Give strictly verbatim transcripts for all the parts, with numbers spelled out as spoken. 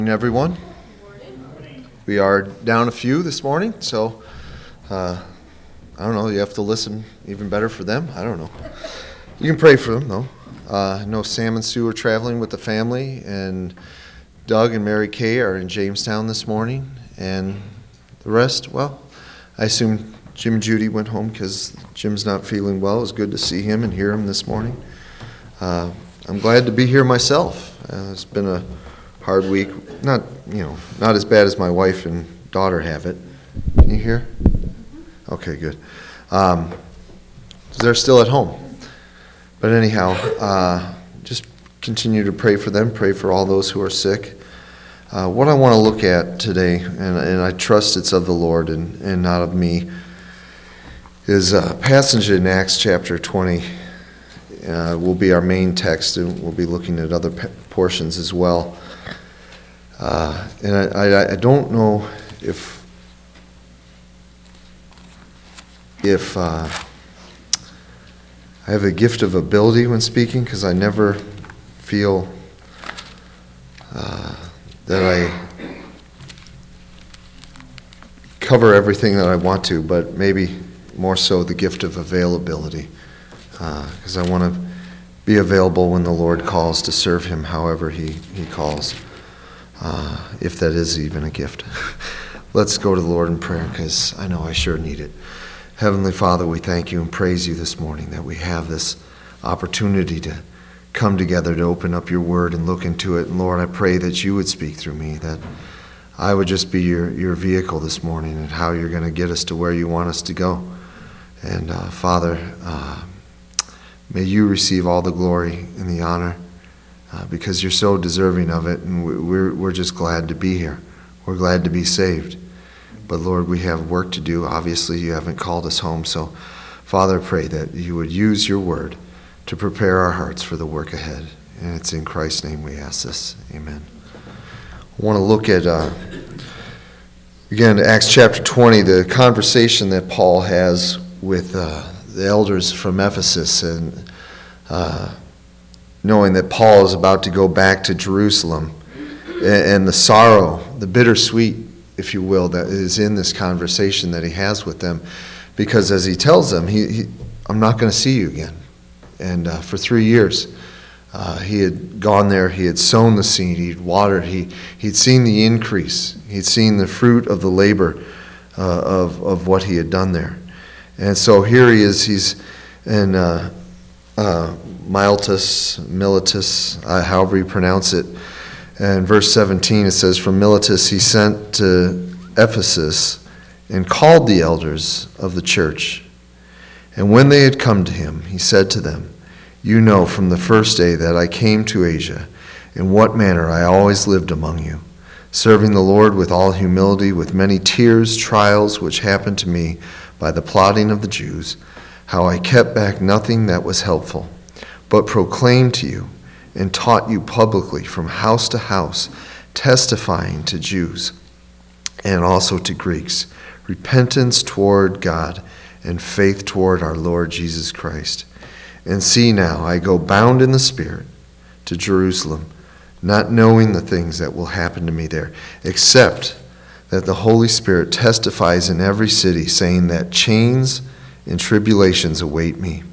Everyone. We are down a few this morning, so uh, I don't know, you have to listen even better for them. I don't know. You can pray for them, though. Uh, I know Sam and Sue are traveling with the family, and Doug and Mary Kay are in Jamestown this morning, and the rest, well, I assume Jim and Judy went home because Jim's not feeling well. It was good to see him and hear him this morning. Uh, I'm glad to be here myself. Uh, it's been a hard week. Not, you know, not as bad as my wife and daughter have it. Can you hear? Okay, good. Um, they're still at home. But anyhow, uh, just continue to pray for them. Pray for all those who are sick. Uh, what I want to look at today, and, and I trust it's of the Lord and, and not of me, is a passage in Acts chapter twenty. Uh, will be our main text, and we'll be looking at other p- portions as well. Uh, and I, I, I don't know if if uh, I have a gift of ability when speaking, because I never feel uh, that I cover everything that I want to, but maybe more so the gift of availability, because uh, I want to be available when the Lord calls to serve Him however He, he calls. Uh, if that is even a gift. Let's go to the Lord in prayer, because I know I sure need it. Heavenly Father, we thank you and praise you this morning that we have this opportunity to come together to open up your word and look into it. And Lord, I pray that you would speak through me, that I would just be your, your vehicle this morning and how you're going to get us to where you want us to go. And uh, Father, uh, may you receive all the glory and the honor, Uh, because you're so deserving of it, and we're we're just glad to be here. We're glad to be saved. But Lord, we have work to do. Obviously, you haven't called us home. So, Father, I pray that you would use your word to prepare our hearts for the work ahead. And it's in Christ's name we ask this. Amen. I want to look at, uh, again, Acts chapter twenty, the conversation that Paul has with uh, the elders from Ephesus, and uh knowing that Paul is about to go back to Jerusalem, and the sorrow, the bittersweet, if you will, that is in this conversation that he has with them. Because as he tells them, he, he I'm not going to see you again. And uh, for three years, uh, he had gone there, he had sown the seed, he'd watered, he, he'd seen the increase, he'd seen the fruit of the labor uh, of, of what he had done there. And so here he is, he's in uh, uh, Miletus, Miletus, uh, however you pronounce it. And verse seventeen, it says, from Miletus he sent to Ephesus and called the elders of the church. And when they had come to him, he said to them, you know from the first day that I came to Asia, in what manner I always lived among you, serving the Lord with all humility, with many tears, trials which happened to me by the plotting of the Jews, how I kept back nothing that was helpful, but proclaimed to you and taught you publicly from house to house, testifying to Jews and also to Greeks, repentance toward God and faith toward our Lord Jesus Christ. And see now, I go bound in the Spirit to Jerusalem, not knowing the things that will happen to me there, except that the Holy Spirit testifies in every city, saying that chains and tribulations await me.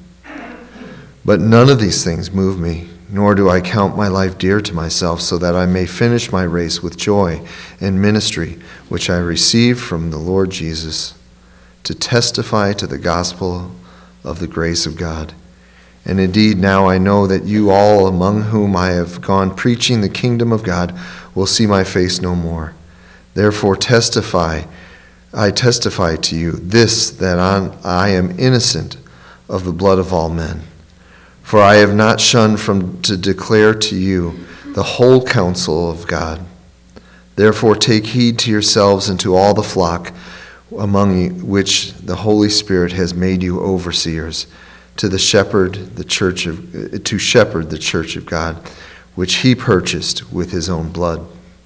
But none of these things move me, nor do I count my life dear to myself, so that I may finish my race with joy and ministry, which I received from the Lord Jesus, to testify to the gospel of the grace of God. And indeed, now I know that you all among whom I have gone preaching the kingdom of God will see my face no more. Therefore testify, I testify to you this, that I am innocent of the blood of all men. For I have not shunned from to declare to you the whole counsel of God. Therefore take heed to yourselves and to all the flock among which the Holy Spirit has made you overseers, to the shepherd, the church of, to shepherd the church of God, which he purchased with his own blood.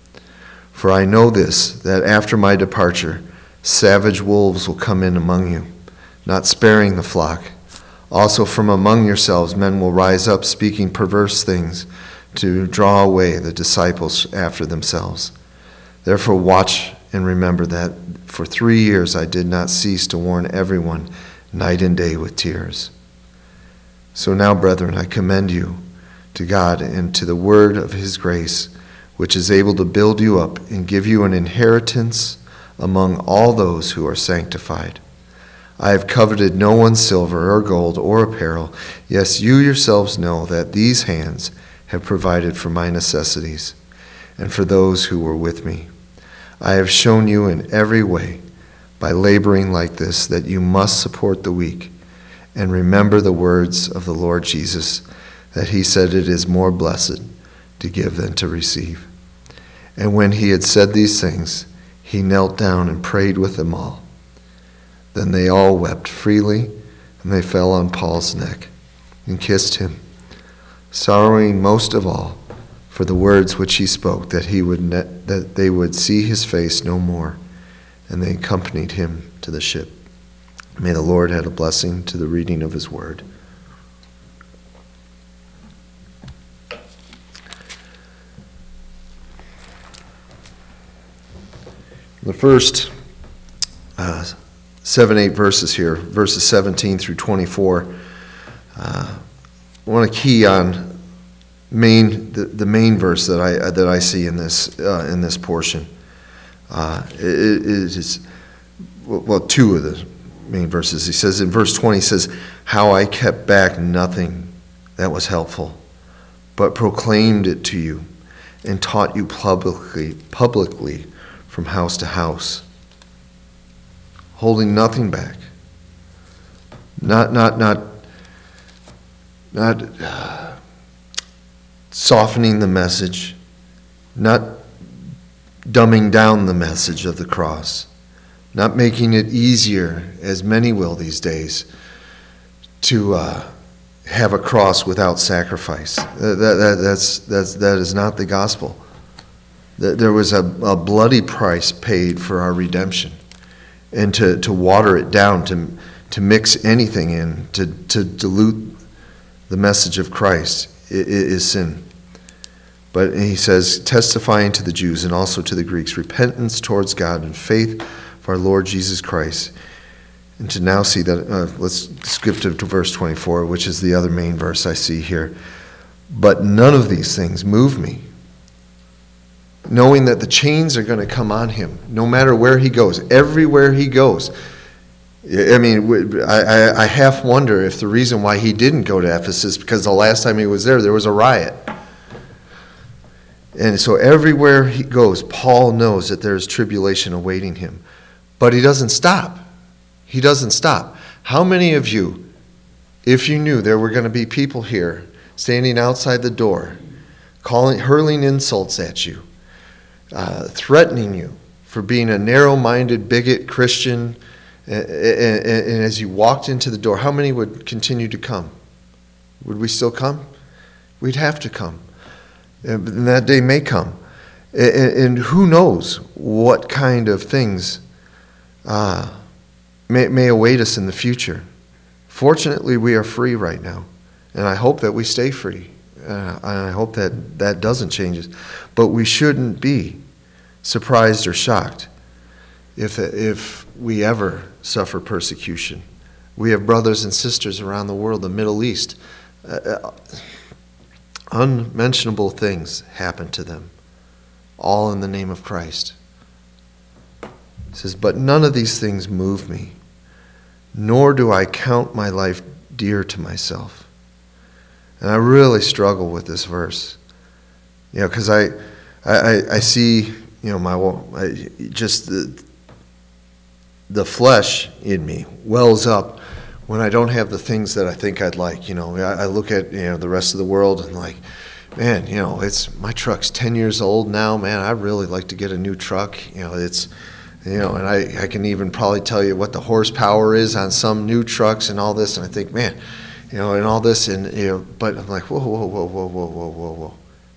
For I know this, that after my departure, savage wolves will come in among you, not sparing the flock. Also from among yourselves men will rise up, speaking perverse things to draw away the disciples after themselves. Therefore watch and remember that for three years I did not cease to warn everyone night and day with tears. So now, brethren, I commend you to God and to the word of his grace, which is able to build you up and give you an inheritance among all those who are sanctified. I have coveted no one's silver or gold or apparel. Yes, you yourselves know that these hands have provided for my necessities and for those who were with me. I have shown you in every way, by laboring like this, that you must support the weak, and remember the words of the Lord Jesus, that he said it is more blessed to give than to receive. And when he had said these things, he knelt down and prayed with them all. Then they all wept freely, and they fell on Paul's neck and kissed him, sorrowing most of all for the words which he spoke, that he would ne- that they would see his face no more. And they accompanied him to the ship. May the Lord add a blessing to the reading of his word. The first uh, seven, eight verses here, verses seventeen through twenty-four, uh, I want to key on main the, the main verse that I that I see in this uh, in this portion. Uh, it, it is well two of the main verses. He says in verse twenty, he says, "How I kept back nothing that was helpful, but proclaimed it to you, and taught you publicly publicly from house to house, holding nothing back, not not not not uh, softening the message, not dumbing down the message of the cross, not making it easier, as many will these days, to uh, have a cross without sacrifice. That, that, that's, that's, that is not the gospel. There was a, a bloody price paid for our redemption. And to, to water it down, to, to mix anything in, to, to dilute the message of Christ is sin. But he says, testifying to the Jews and also to the Greeks, repentance towards God and faith of our Lord Jesus Christ. And to now see that, uh, let's skip to, to verse twenty-four, which is the other main verse I see here. But none of these things move me, knowing that the chains are going to come on him, no matter where he goes, everywhere he goes. I mean, I, I half wonder if the reason why he didn't go to Ephesus, because the last time he was there, there was a riot. And so everywhere he goes, Paul knows that there's tribulation awaiting him. But he doesn't stop. He doesn't stop. How many of you, if you knew there were going to be people here standing outside the door, calling, hurling insults at you, uh, threatening you for being a narrow-minded, bigot Christian, and, and, and as you walked into the door, how many would continue to come? Would we still come? We'd have to come. And that day may come. And who knows what kind of things uh, may, may await us in the future. Fortunately, we are free right now. And I hope that we stay free. Uh, and I hope that that doesn't change us. But we shouldn't be surprised or shocked if, if we ever suffer persecution. We have brothers and sisters around the world, the Middle East. Uh, Unmentionable things happen to them, all in the name of Christ. It says, but none of these things move me, nor do I count my life dear to myself. And I really struggle with this verse, you know, because I, I, I see, you know, my I, just the, the flesh in me wells up when I don't have the things that I think I'd like. You know, I, I look at, you know, the rest of the world and like, man, you know, it's, my truck's ten years old now, man, I really like to get a new truck. You know, it's, you know, and I, I can even probably tell you what the horsepower is on some new trucks and all this, and I think, man, you know, and all this, and, you know, but I'm like, whoa, whoa, whoa, whoa, whoa, whoa, whoa, whoa.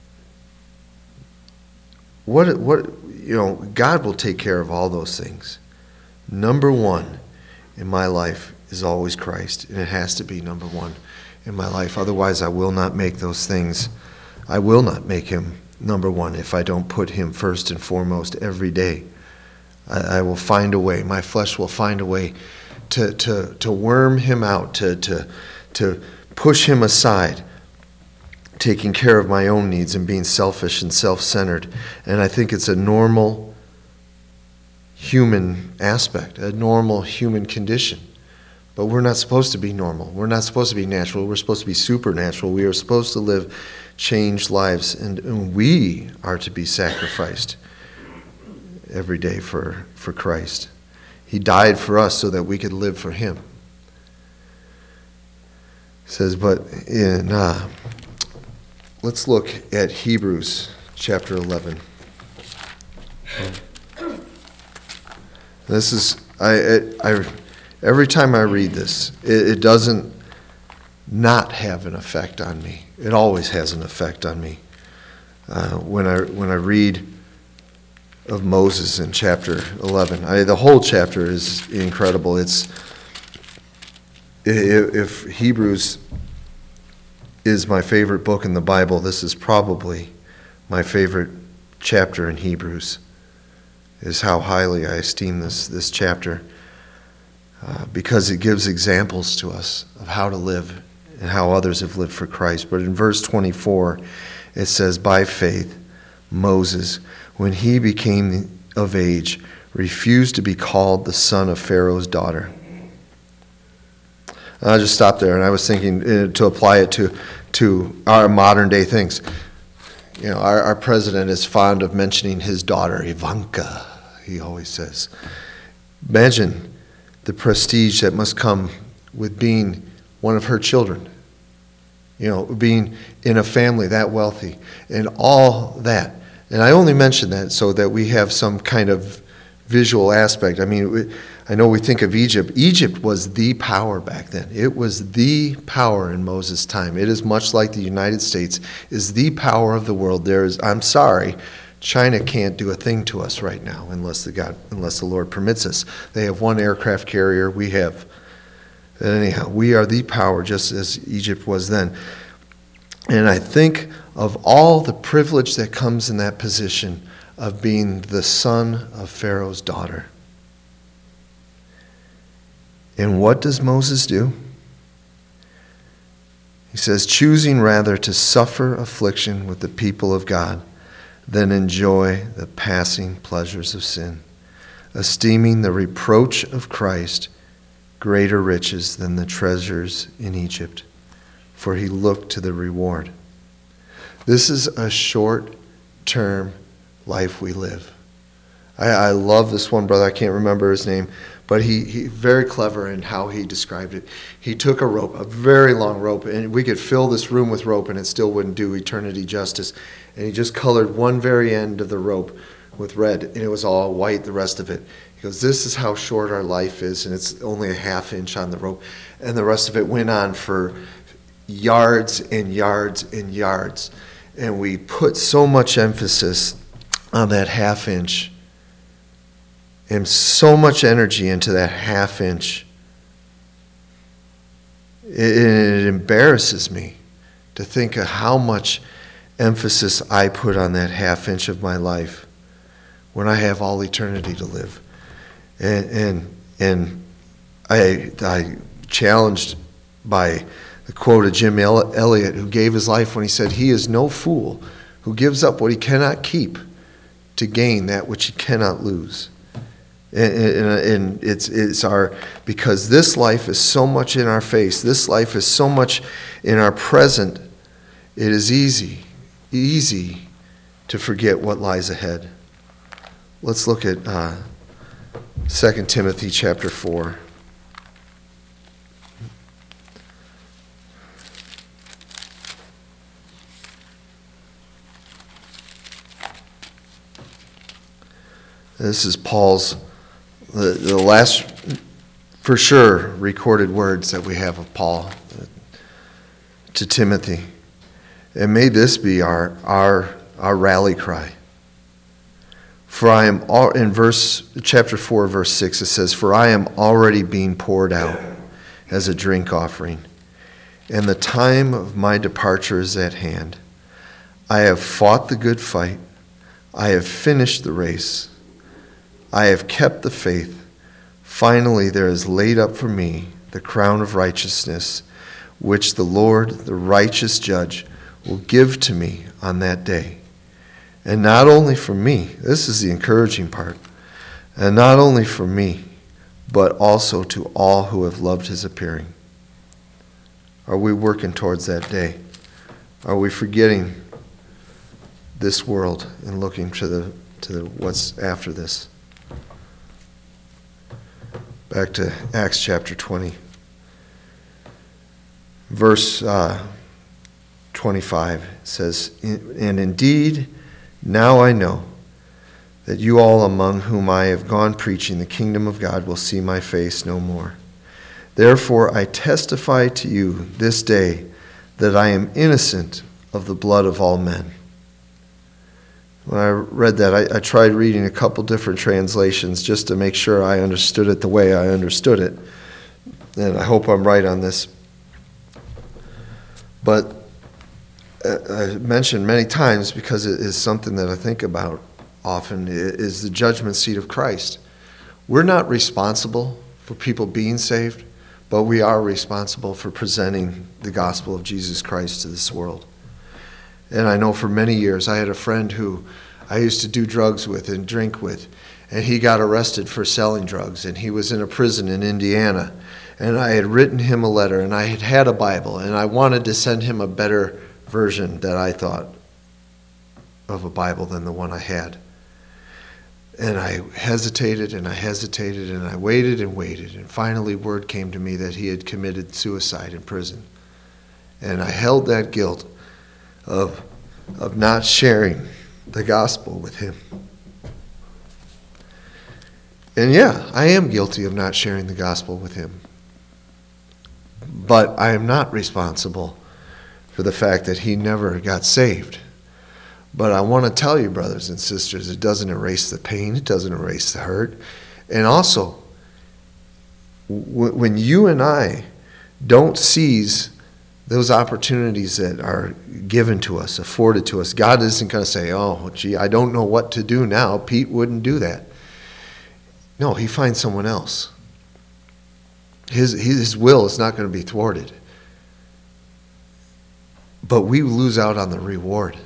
What, what, you know, God will take care of all those things. Number one in my life is always Christ, and it has to be number one in my life. Otherwise, I will not make those things I will not make him number one if I don't put him first and foremost every day. I, I will find a way. My flesh will find a way to to to worm him out, to to to push him aside, taking care of my own needs and being selfish and self-centered. And I think it's a normal human aspect, a normal human condition. But we're not supposed to be normal. We're not supposed to be natural. We're supposed to be supernatural. We are supposed to live changed lives, and, and we are to be sacrificed every day for, for Christ. He died for us so that we could live for him. It says, but in uh, let's look at Hebrews chapter eleven. This is I I. I Every time I read this, it, it doesn't not have an effect on me. It always has an effect on me. Uh, when I when I read of Moses in chapter eleven, I, the whole chapter is incredible. It's if, if Hebrews is my favorite book in the Bible, this is probably my favorite chapter in Hebrews. Is how highly I esteem this this chapter. Uh, because it gives examples to us of how to live and how others have lived for Christ. But in verse twenty-four, it says, by faith, Moses, when he became of age, refused to be called the son of Pharaoh's daughter. And I just stopped there, and I was thinking uh, to apply it to, to our modern day things. You know, our, our president is fond of mentioning his daughter, Ivanka, he always says. Imagine the prestige that must come with being one of her children. You know, being in a family that wealthy and all that. And I only mention that so that we have some kind of visual aspect. I mean, I know we think of Egypt. Egypt was the power back then. It was the power in Moses' time. It is much like the United States is the power of the world. There is, I'm sorry, China can't do a thing to us right now unless the God, unless the Lord permits us. They have one aircraft carrier. We have, anyhow, we are the power just as Egypt was then. And I think of all the privilege that comes in that position of being the son of Pharaoh's daughter. And what does Moses do? He says, choosing rather to suffer affliction with the people of God than enjoy the passing pleasures of sin, esteeming the reproach of Christ greater riches than the treasures in Egypt, for he looked to the reward. This is a short-term life we live. I, I love this one brother, I can't remember his name, but he, he very clever in how he described it. He took a rope, a very long rope, and we could fill this room with rope and it still wouldn't do eternity justice. And he just colored one very end of the rope with red, and it was all white, the rest of it. He goes, this is how short our life is, and it's only a half inch on the rope. And the rest of it went on for yards and yards and yards. And we put so much emphasis on that half inch and so much energy into that half inch. It, it embarrasses me to think of how much emphasis I put on that half inch of my life when I have all eternity to live. And and and I I challenged by the quote of Jim Elliot, who gave his life when he said, he is no fool who gives up what he cannot keep to gain that which he cannot lose. And, and, and it's it's our, because this life is so much in our face, this life is so much in our present, it is easy, easy to forget what lies ahead. Let's look at uh, Second Timothy chapter four. This is Paul's, the, the last, for sure, recorded words that we have of Paul to Timothy. And may this be our our our rally cry. For I am, all, in verse chapter four, verse six, it says, for I am already being poured out as a drink offering, and the time of my departure is at hand. I have fought the good fight. I have finished the race. I have kept the faith. Finally, there is laid up for me the crown of righteousness, which the Lord, the righteous judge, will give to me on that day. And not only for me, this is the encouraging part, and not only for me, but also to all who have loved his appearing. Are we working towards that day? Are we forgetting this world and looking to the to the, what's after this? Back to Acts chapter twenty. Verse uh, twenty-five says, "And indeed, now I know that you all among whom I have gone preaching the kingdom of God will see my face no more. Therefore I testify to you this day that I am innocent of the blood of all men." When I read that, I, I tried reading a couple different translations just to make sure I understood it the way I understood it. And I hope I'm right on this. But I mentioned many times, because it is something that I think about often, is the judgment seat of Christ. We're not responsible for people being saved, but we are responsible for presenting the gospel of Jesus Christ to this world. And I know for many years I had a friend who I used to do drugs with and drink with, and he got arrested for selling drugs, and he was in a prison in Indiana. And I had written him a letter, and I had had a Bible, and I wanted to send him a better version that I thought of a Bible than the one I had. And I hesitated and I hesitated and I waited and waited, and finally word came to me that he had committed suicide in prison. And I held that guilt of, of not sharing the gospel with him. And yeah, I am guilty of not sharing the gospel with him. But I am not responsible for the fact that he never got saved. But I want to tell you, brothers and sisters, it doesn't erase the pain. It doesn't erase the hurt. And also, w- when you and I don't seize those opportunities that are given to us, afforded to us, God isn't going to say, "Oh, gee, I don't know what to do now." Pete wouldn't do that. No, he finds someone else. His, his will is not going to be thwarted. But we lose out on the reward.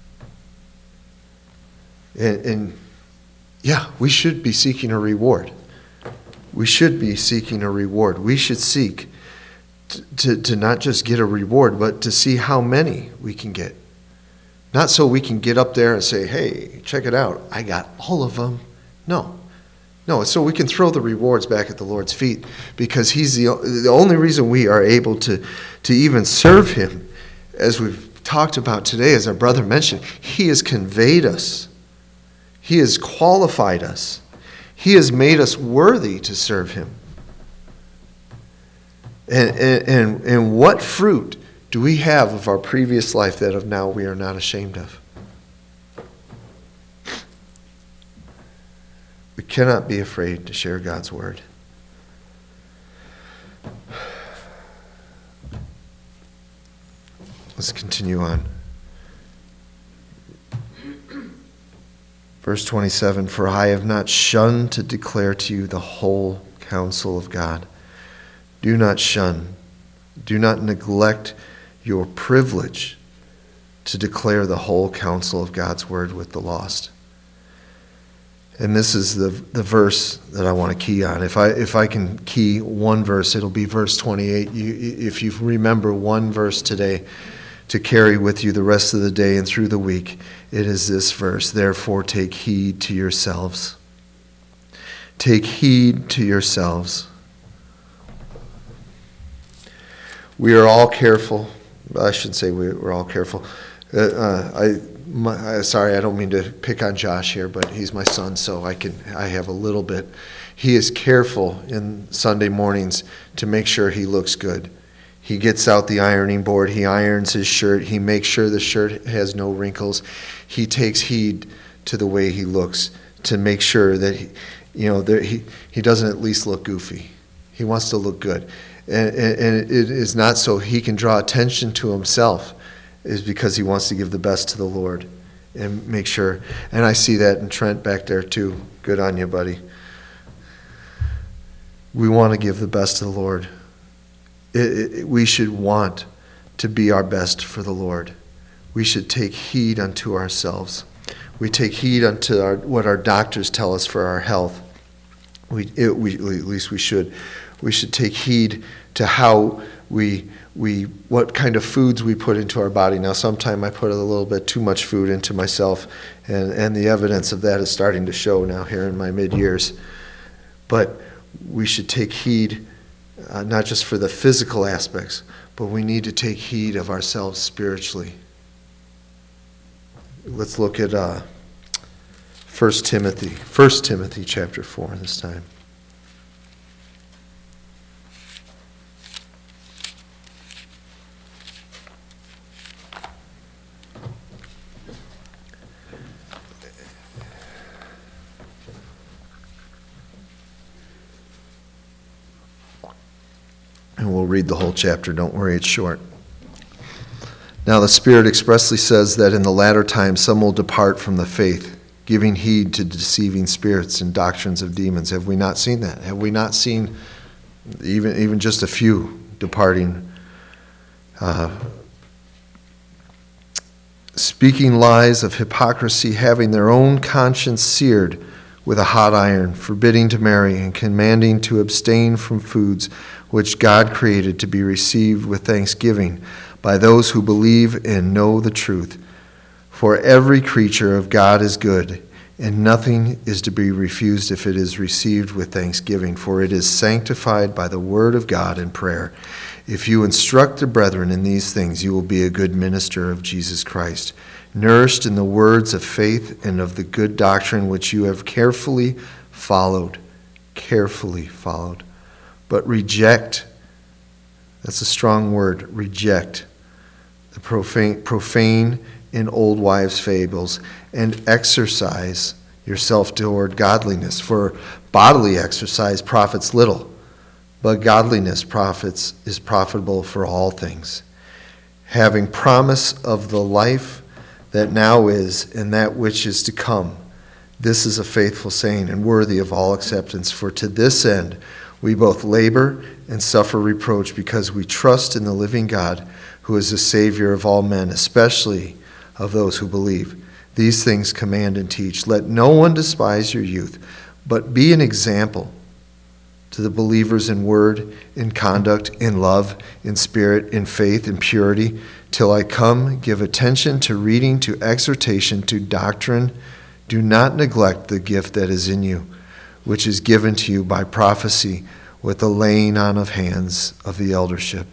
And, and yeah, we should be seeking a reward. We should be seeking a reward. We should seek to, to, to not just get a reward, but to see how many we can get. Not so we can get up there and say, "Hey, check it out, I got all of them." No. No, it's so we can throw the rewards back at the Lord's feet, because he's the, the only reason we are able to, to even serve him. As we've talked about today, as our brother mentioned, he has conveyed us. He has qualified us. He has made us worthy to serve him. And, and, and, and what fruit do we have of our previous life that of now we are not ashamed of? We cannot be afraid to share God's word. Let's continue on. Verse twenty-seven, "For I have not shunned to declare to you the whole counsel of God." Do not shun. Do not neglect your privilege to declare the whole counsel of God's word with the lost. And this is the the verse that I want to key on. If I if I can key one verse, it'll be verse twenty-eight. You, if you remember one verse today to carry with you the rest of the day and through the week, it is this verse: "Therefore take heed to yourselves." Take heed to yourselves. We are all careful. I should say we, we're all careful. Uh, uh, I. My, sorry, I don't mean to pick on Josh here, but he's my son, so I can I have a little bit. He is careful in Sunday mornings to make sure he looks good. He gets out the ironing board, he irons his shirt, he makes sure the shirt has no wrinkles. He takes heed to the way he looks to make sure that he, you know, there, he he doesn't at least look goofy. He wants to look good, and, and, and it is not so he can draw attention to himself is because he wants to give the best to the Lord and make sure. And I see that in Trent back there too. Good on you, buddy. We want to give the best to the Lord. It, it, we should want to be our best for the Lord. We should take heed unto ourselves. We take heed unto our, what our doctors tell us for our health. We, it, we, at least we should. We should take heed to how we, we, what kind of foods we put into our body. Now, sometimes I put a little bit too much food into myself, and, and the evidence of that is starting to show now here in my mid-years. But we should take heed, uh, not just for the physical aspects, but we need to take heed of ourselves spiritually. Let's look at uh, First Timothy. First Timothy chapter four this time. And we'll read the whole chapter. Don't worry, it's short. Now the Spirit expressly says that in the latter times some will depart from the faith, giving heed to deceiving spirits and doctrines of demons. Have we not seen that? Have we not seen even, even just a few departing? Uh, speaking lies of hypocrisy, having their own conscience seared with a hot iron, forbidding to marry and commanding to abstain from foods which God created to be received with thanksgiving by those who believe and know the truth. For every creature of God is good, and nothing is to be refused if it is received with thanksgiving, for it is sanctified by the word of God and prayer. If you instruct the brethren in these things, you will be a good minister of Jesus Christ, nourished in the words of faith and of the good doctrine which you have carefully followed. Carefully followed. But reject, that's a strong word, reject the profane, profane and old wives' fables, and exercise yourself toward godliness. For bodily exercise profits little, but godliness profits is profitable for all things, having promise of the life that now is and that which is to come. This is a faithful saying and worthy of all acceptance, for to this end we both labor and suffer reproach, because we trust in the living God, who is the Savior of all men, especially of those who believe. These things command and teach. Let no one despise your youth, but be an example to the believers in word, in conduct, in love, in spirit, in faith, in purity. Till I come, give attention to reading, to exhortation, to doctrine. Do not neglect the gift that is in you, which is given to you by prophecy, with the laying on of hands of the eldership.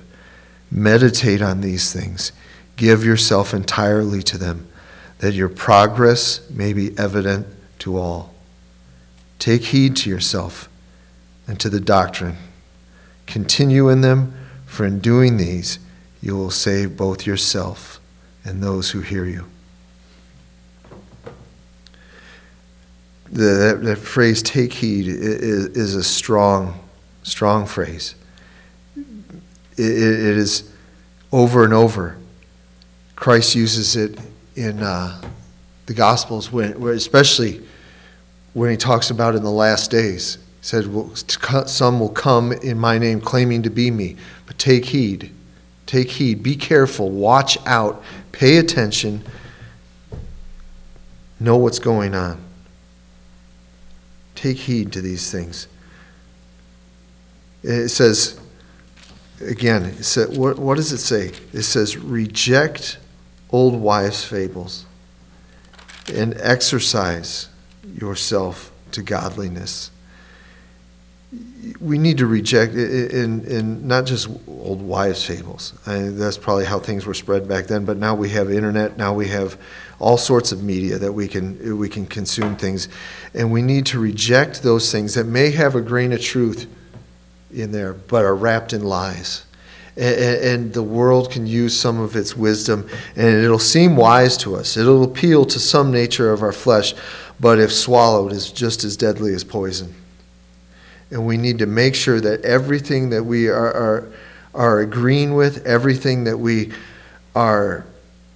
Meditate on these things. Give yourself entirely to them, that your progress may be evident to all. Take heed to yourself and to the doctrine. Continue in them, for in doing these you will save both yourself and those who hear you. The, that, that phrase, take heed, is, is a strong, strong phrase. It, it is over and over. Christ uses it in uh, the Gospels, when, where especially when he talks about in the last days. He said, well, some will come in my name claiming to be me, but take heed. Take heed. Be careful. Watch out. Pay attention. Know what's going on. Take heed to these things. It says, again, it said, what, what does it say? It says, reject old wives' fables and exercise yourself to godliness. We need to reject, in, in not just old wives' fables. I mean, that's probably how things were spread back then, but now we have internet, now we have all sorts of media that we can we can consume things. And we need to reject those things that may have a grain of truth in there, but are wrapped in lies. And, and the world can use some of its wisdom, and it'll seem wise to us. It'll appeal to some nature of our flesh, but if swallowed, is just as deadly as poison. And we need to make sure that everything that we are, are, are agreeing with, everything that we are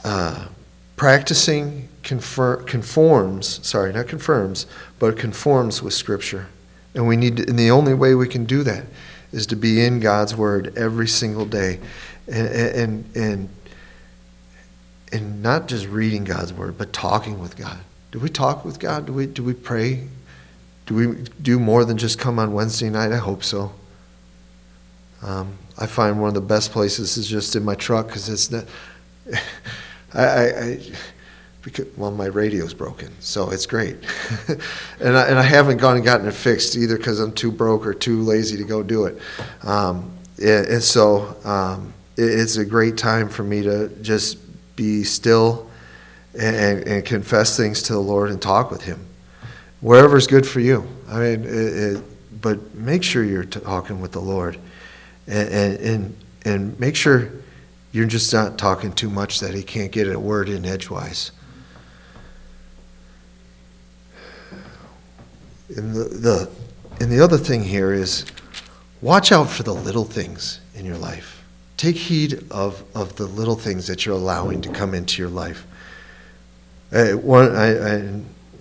uh, practicing confer- conforms, sorry, not confirms, but conforms with Scripture. And we need to, and the only way we can do that is to be in God's Word every single day. And, and, and, and not just reading God's Word, but talking with God. Do we talk with God? Do we, do we pray? Do we do more than just come on Wednesday night? I hope so. Um, I find one of the best places is just in my truck because it's not. I, I, I because well, my radio's broken, so it's great, and I, and I haven't gone and gotten it fixed either because I'm too broke or too lazy to go do it. Um, and, and so um, it, it's a great time for me to just be still and, and confess things to the Lord and talk with Him. Wherever's good for you. I mean, it, it, but make sure you're talking with the Lord, and, and and and make sure you're just not talking too much that He can't get a word in edgewise. And the the and the other thing here is, watch out for the little things in your life. Take heed of of the little things that you're allowing to come into your life. Uh, one I. I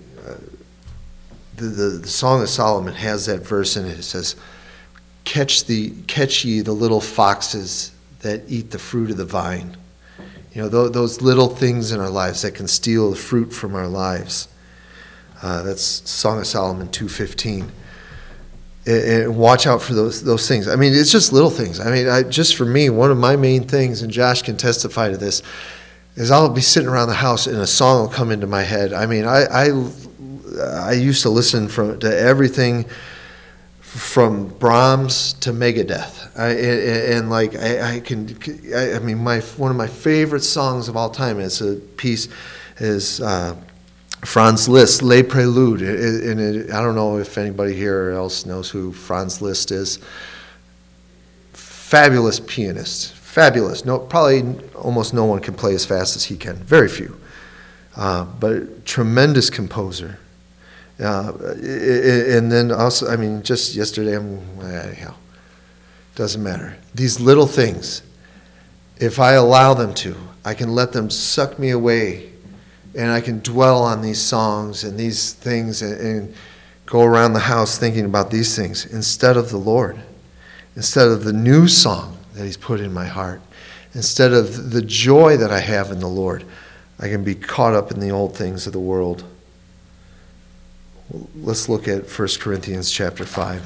The, the, the Song of Solomon has that verse in it. It says, catch, the, catch ye the little foxes that eat the fruit of the vine. You know, those, those little things in our lives that can steal the fruit from our lives. Uh, that's Song of Solomon two fifteen. And, and watch out for those those things. I mean, it's just little things. I mean, I, just for me, one of my main things, and Josh can testify to this, is I'll be sitting around the house and a song will come into my head. I mean, I... I I used to listen from to everything from Brahms to Megadeth. I, and, and like I, I can, I, I mean, my one of my favorite songs of all time is a piece is uh, Franz Liszt, Les Préludes. And it, I don't know if anybody here else knows who Franz Liszt is. Fabulous pianist, fabulous. No, probably almost no one can play as fast as he can. Very few, uh, but tremendous composer. Uh, and then also, I mean, just yesterday, I'm, anyhow, doesn't matter. These little things, if I allow them to, I can let them suck me away, and I can dwell on these songs and these things and, and go around the house thinking about these things instead of the Lord, instead of the new song that He's put in my heart, instead of the joy that I have in the Lord. I can be caught up in the old things of the world. Let's look at First Corinthians chapter five.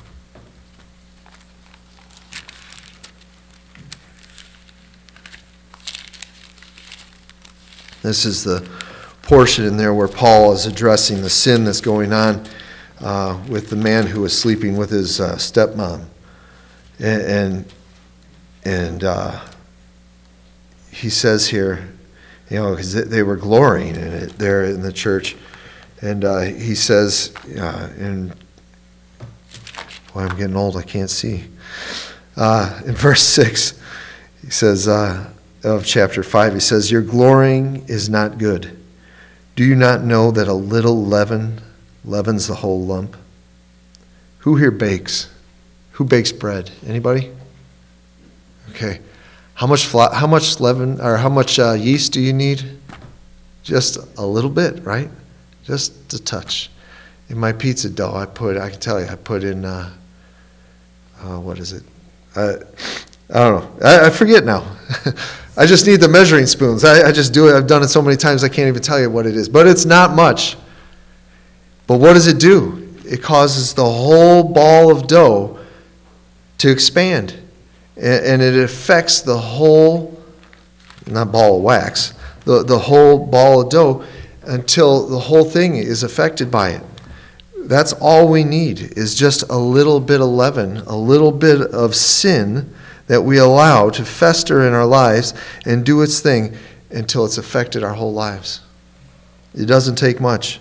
This is the portion in there where Paul is addressing the sin that's going on uh, with the man who was sleeping with his uh, stepmom. And, and, and uh, he says here, you know, because they were glorying in it there in the church. And uh, he says, uh, in, well, I'm getting old, I can't see. Uh, in verse six, he says, uh, of chapter five, he says, your glorying is not good. Do you not know that a little leaven leavens the whole lump? Who here bakes? Who bakes bread? Anybody? Okay. How much fla- how much leaven, or how much uh, yeast do you need? Just a little bit, right? Just a touch. In my pizza dough, I put, I can tell you, I put in, uh, uh, what is it? Uh, I don't know. I, I forget now. I just need the measuring spoons. I, I just do it. I've done it so many times I can't even tell you what it is. But it's not much. But what does it do? It causes the whole ball of dough to expand. And, and it affects the whole, not ball of wax, the, the whole ball of dough, until the whole thing is affected by it. That's all we need, is just a little bit of leaven, a little bit of sin that we allow to fester in our lives and do its thing until it's affected our whole lives. It doesn't take much.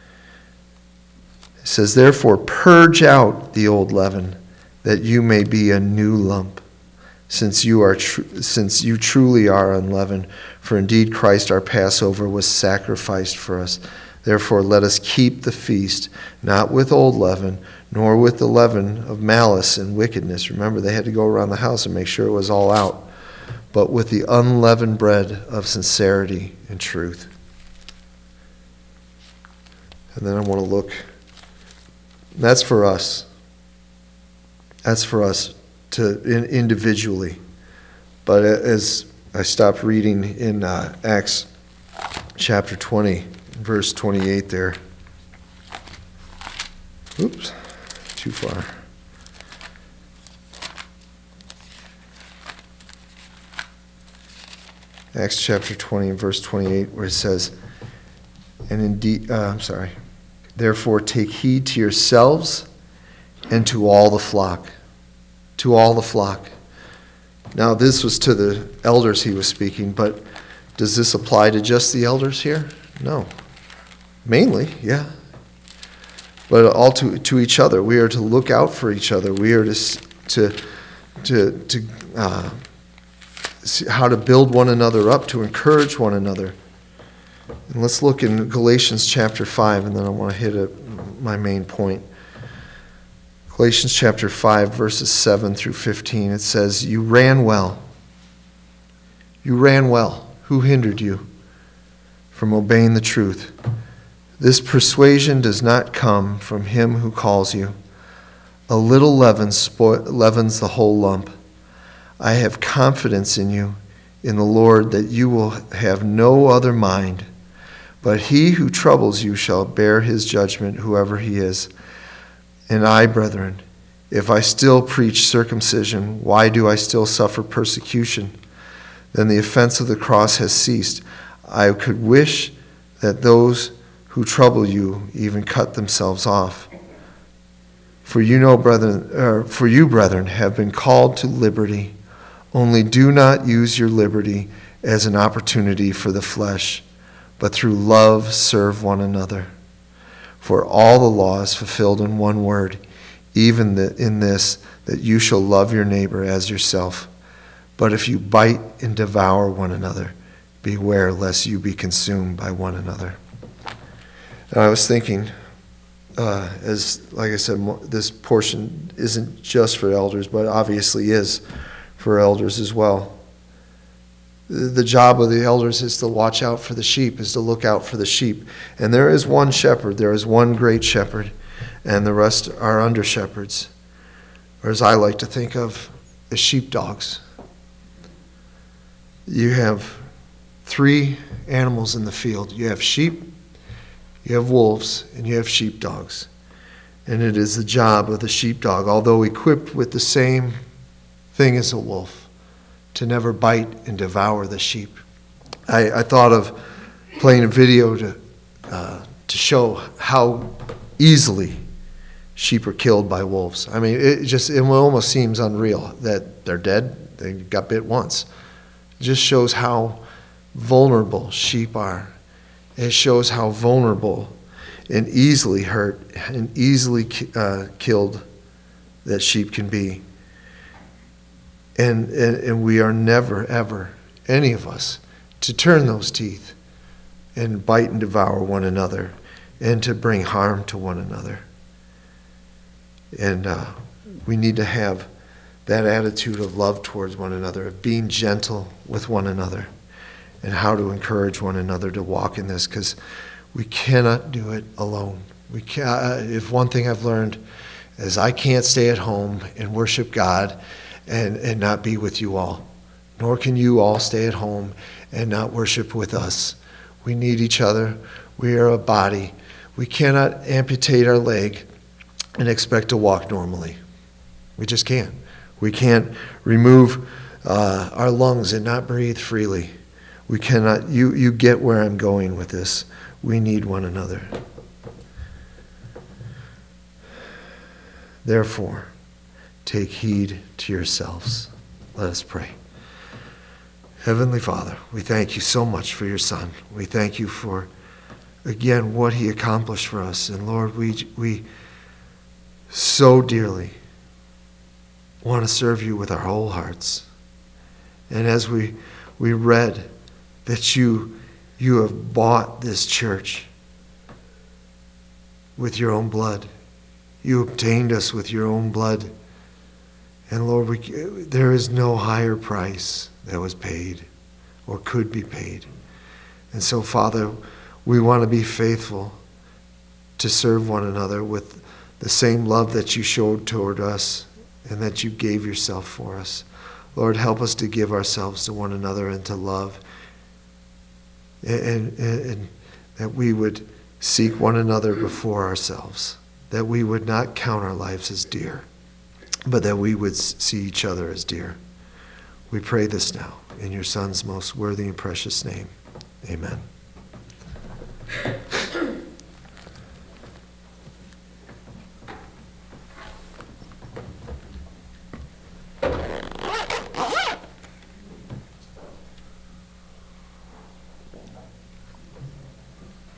It says, therefore, purge out the old leaven, that you may be a new lump, since you are tr- since you truly are unleavened. For indeed Christ our Passover was sacrificed for us. Therefore let us keep the feast, not with old leaven, nor with the leaven of malice and wickedness. Remember, they had to go around the house and make sure it was all out. but with the unleavened bread of sincerity and truth. And then I want to look, that's for us. That's for us to in, individually. But as I stopped reading in uh, Acts chapter twenty, verse twenty-eight there. Oops, too far. Acts chapter twenty and verse twenty-eight, where it says, and indeed, uh, I'm sorry, therefore take heed to yourselves and to all the flock. To all the flock. Now, this was to the elders he was speaking, but does this apply to just the elders here? No. Mainly, yeah. But all to, to each other. We are to look out for each other. We are to, to, to, to uh, see how to build one another up, to encourage one another. And let's look in Galatians chapter five, and then I want to hit a, my main point. Galatians chapter five, verses seven through fifteen, it says, you ran well. You ran well. Who hindered you from obeying the truth? This persuasion does not come from him who calls you. A little leaven spo- leavens the whole lump. I have confidence in you, in the Lord, that you will have no other mind. But he who troubles you shall bear his judgment, whoever he is. And I, brethren, if I still preach circumcision, why do I still suffer persecution? Then the offense of the cross has ceased. I could wish that those who trouble you even cut themselves off. For you know, brethren, or for you, brethren, have been called to liberty. Only do not use your liberty as an opportunity for the flesh, but through love serve one another. For all the law is fulfilled in one word, even in this, that you shall love your neighbor as yourself. But if you bite and devour one another, beware lest you be consumed by one another. And I was thinking, uh, as like I said, this portion isn't just for elders, but obviously is for elders as well. The job of the elders is to watch out for the sheep, is to look out for the sheep. And there is one shepherd, there is one great shepherd, and the rest are under shepherds, or as I like to think of, as sheepdogs. You have three animals in the field. You have sheep, you have wolves, and you have sheepdogs. And it is the job of the sheepdog, although equipped with the same thing as a wolf, to never bite and devour the sheep. I, I thought of playing a video to uh, to show how easily sheep are killed by wolves. I mean, it just it almost seems unreal that they're dead. They got bit once. It just shows how vulnerable sheep are. It shows how vulnerable and easily hurt and easily uh, killed that sheep can be. And, and and we are never, ever, any of us, to turn those teeth and bite and devour one another and to bring harm to one another. And uh, we need to have that attitude of love towards one another, of being gentle with one another, and how to encourage one another to walk in this, because we cannot do it alone. We can, uh, if one thing I've learned is I can't stay at home and worship God and, and not be with you all. Nor can you all stay at home and not worship with us. We need each other. We are a body. We cannot amputate our leg and expect to walk normally. We just can't. We can't remove uh, our lungs and not breathe freely. We cannot, you, you get where I'm going with this. We need one another. Therefore, take heed to yourselves. Let us pray. Heavenly Father, we thank you so much for your Son. We thank you for, again, what he accomplished for us. And Lord, we, we so dearly want to serve you with our whole hearts. And as we, we read that you, you have bought this church with your own blood. You obtained us with your own blood. And Lord, we, there is no higher price that was paid or could be paid. And so, Father, we want to be faithful to serve one another with the same love that you showed toward us and that you gave yourself for us. Lord, help us to give ourselves to one another and to love. And, and, and that we would seek one another before ourselves. That we would not count our lives as dear, but that we would see each other as dear. We pray this now in your Son's most worthy and precious name. Amen.